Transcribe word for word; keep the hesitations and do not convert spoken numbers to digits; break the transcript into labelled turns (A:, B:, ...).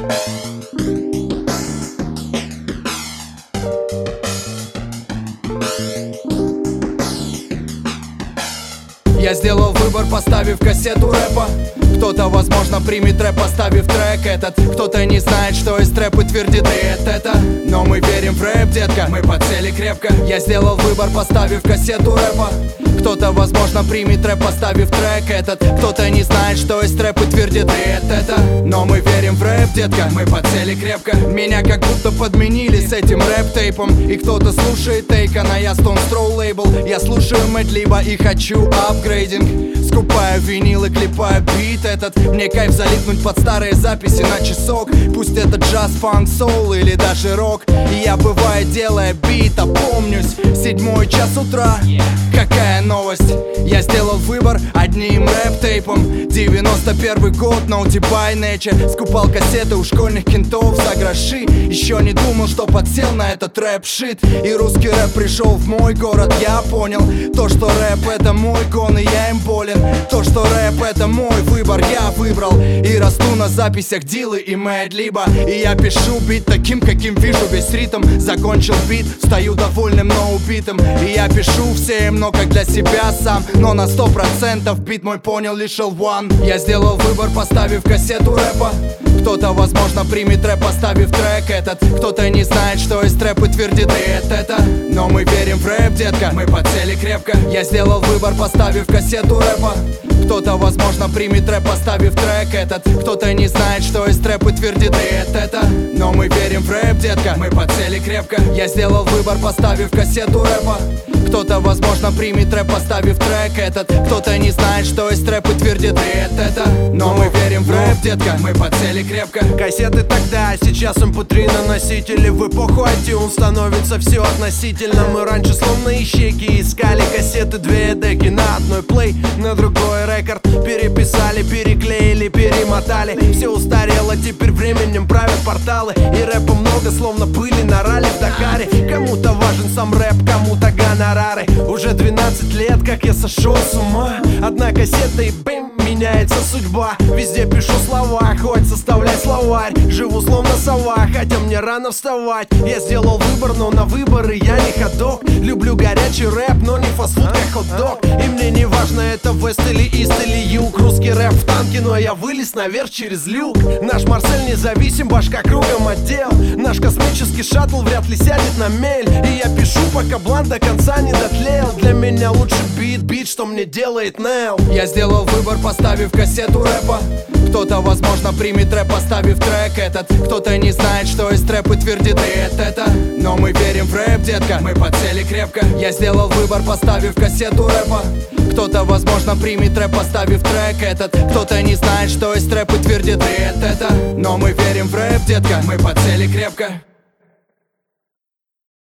A: Я сделал выбор, поставив кассету рэпа. Кто-то, возможно, примет рэп, поставив трек этот. Кто-то не знает, что есть рэп и твердит «Нет, это». Но мы верим в рэп, детка, мы по цели крепко. Я сделал выбор, поставив кассету рэпа. Кто-то, возможно, примет рэп, поставив трек этот. Кто-то не знает, что есть рэп и твердит «Нет, это». Но мы верим в рэп, детка, мы по цели крепко. Меня как будто подменили с этим рэп-тейпом. И кто-то слушает Тейкана, я Stone Throw лейбл. Я слушаю Мэдлиба и хочу апгрейдинг. Скупаю винилы, клепаю бит этот. Мне кайф залипнуть под старые записи на часок. Пусть это джаз, фанк, соул или даже рок. И я бывает делая бит, опомнюсь. Седьмой час утра, какая новость. Я сделал выбор одним рэп-тейпом. Девяносто первый год, Naughty by Nature. Скупал кассеты у школьных кентов за гроши. Еще не думал, что подсел на этот рэп-шит. И русский рэп пришел в мой город. Я понял, то, что рэп это мой гон, и я им болен. То, что рэп это мой выбор, я выбрал. И расту на записях Дилы и Мэдлиба. И я пишу бит таким, каким вижу весь ритм. Закончил бит, стою довольным, но убитым. И я пишу всем, но как для себя сам. Но на сто процентов бит мой понял лишь эл один. Я сделал выбор, поставив кассету рэпа. Кто-то, возможно, примет рэп, поставив трек этот. Кто-то не знает, что есть рэп и твердит «Нет, это». Но мы верим в рэп, детка, мы по цели крепко. Я сделал выбор, поставив кассету рэпа. Кто-то, возможно, примет рэп, поставив трек этот. Кто-то не знает, что есть рэп и твердит «Нет, это». Но мы верим в рэп, детка, мы по цели крепко. Я сделал выбор, поставив кассету рэпа. Кто-то, возможно, примет рэп, поставив трек этот. Кто-то не знает, что есть рэп и твердит «Нет, это». Но мы верим в рэп, детка, мы по цели крепко.
B: Кассеты тогда, сейчас эм пэ три на носители. В эпоху iTunes становится все относительно. Мы раньше словно ищейки искали кассеты, две деки на одной плей, на другой рекорд. Переписали, переклеили, перемотали. Все устарело, теперь временем правят порталы. И рэпа много, словно пыли на ралли в Дакаре. Кому-то важен сам рэп, кому-то гонорары. Уже двенадцать лет, как я сошел с ума. Одна кассета и бэм, меняется судьба. Везде пишу слова, хоть составлять словарь. Живу словно сова, хотя мне рано вставать. Я сделал выбор, но на выборы я не ходок. Люблю горячий рэп, но не фастфуд, как хот-дог. И мне не важно, это вест или ист или юг. Русский рэп в танке, но я вылез наверх через люк. Наш Марсель независим, башка кругом отдел. Наш космический шаттл вряд ли сядет на мель. И я пишу, пока блант до конца не дотлел. Для меня лучше бит, бит, что мне делает Нел.
A: Я сделал выбор, поставив кассету рэпа. Кто-то, возможно, примет рэп, поставив трек этот. Кто-то не знает, что есть рэп и твердит «Нет, это». Но мы верим в рэп, детка, мы по цели крепко. Я сделал выбор, поставив кассету рэпа. Кто-то, возможно, примет рэп, поставив трек этот. Кто-то не знает, что есть рэп и твердит «Нет, это». Но мы верим в рэп, детка, мы по цели крепко.